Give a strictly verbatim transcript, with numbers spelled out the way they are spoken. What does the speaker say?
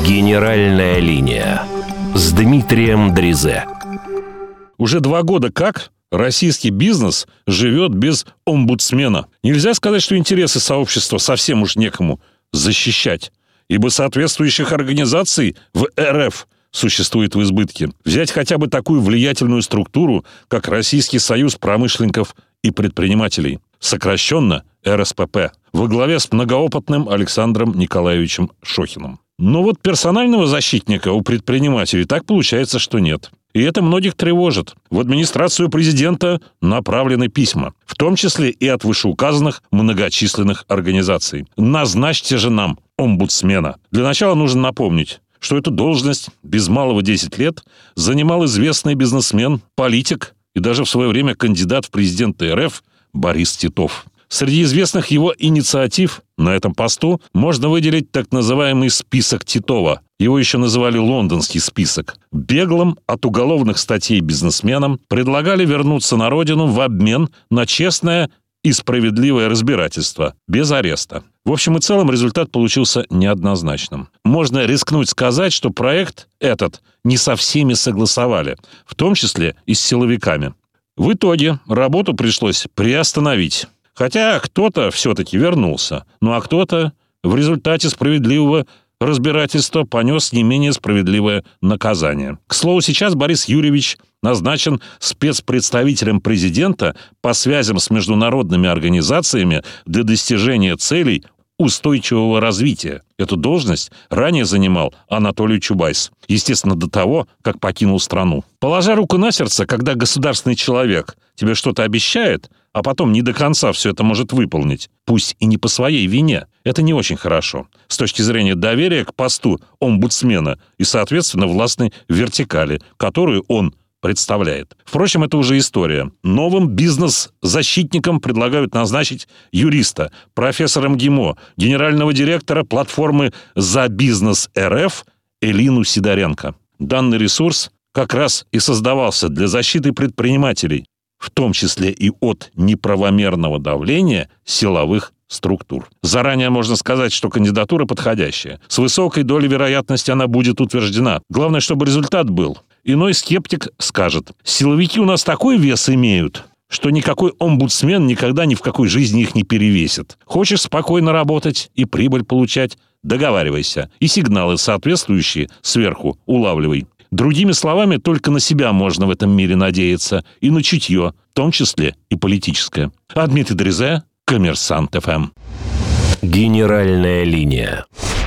Генеральная линия с Дмитрием Дрезе. Уже два года как российский бизнес живет без омбудсмена. Нельзя сказать, что интересы сообщества совсем уж некому защищать, ибо соответствующих организаций в эр эф существует в избытке. Взять хотя бы такую влиятельную структуру, как Российский союз промышленников и предпринимателей, сокращенно эр эс пэ пэ, во главе с многоопытным Александром Николаевичем Шохиным. Но вот персонального защитника у предпринимателей так получается, что нет. И это многих тревожит. В администрацию президента направлены письма, в том числе и от вышеуказанных многочисленных организаций. Назначьте же нам омбудсмена. Для начала нужно напомнить, что эту должность без малого десять лет занимал известный бизнесмен, политик и даже в свое время кандидат в президенты эр эф Борис Титов. Среди известных его инициатив на этом посту можно выделить так называемый список Титова. Его еще называли лондонский список. Беглым от уголовных статей бизнесменам предлагали вернуться на родину в обмен на честное и справедливое разбирательство, без ареста. В общем и целом результат получился неоднозначным. Можно рискнуть сказать, что проект этот не со всеми согласовали, в том числе и с силовиками. В итоге работу пришлось приостановить. Хотя кто-то все-таки вернулся, ну а кто-то в результате справедливого разбирательства понес не менее справедливое наказание. К слову, сейчас Борис Юрьевич назначен спецпредставителем президента по связям с международными организациями для достижения целей устойчивого развития. Эту должность ранее занимал Анатолий Чубайс. Естественно, до того, как покинул страну. Положа руку на сердце, когда государственный человек тебе что-то обещает, а потом не до конца все это может выполнить, пусть и не по своей вине, это не очень хорошо с точки зрения доверия к посту омбудсмена и, соответственно, властной вертикали, которую он представляет. Впрочем, это уже история. Новым бизнес-защитникам предлагают назначить юриста, профессора эм ГИМО, генерального директора платформы «За бизнес эр эф» Элину Сидоренко. Данный ресурс как раз и создавался для защиты предпринимателей, в том числе и от неправомерного давления силовых структур. Заранее можно сказать, что кандидатура подходящая. С высокой долей вероятности она будет утверждена. Главное, чтобы результат был. Иной скептик скажет: силовики у нас такой вес имеют, что никакой омбудсмен никогда ни в какой жизни их не перевесит. Хочешь спокойно работать и прибыль получать — договаривайся. И сигналы соответствующие сверху улавливай. Другими словами, только на себя можно в этом мире надеяться. И на чутье, в том числе и политическое. А Дмитрий Дрезе, Коммерсант эф эм. Генеральная линия.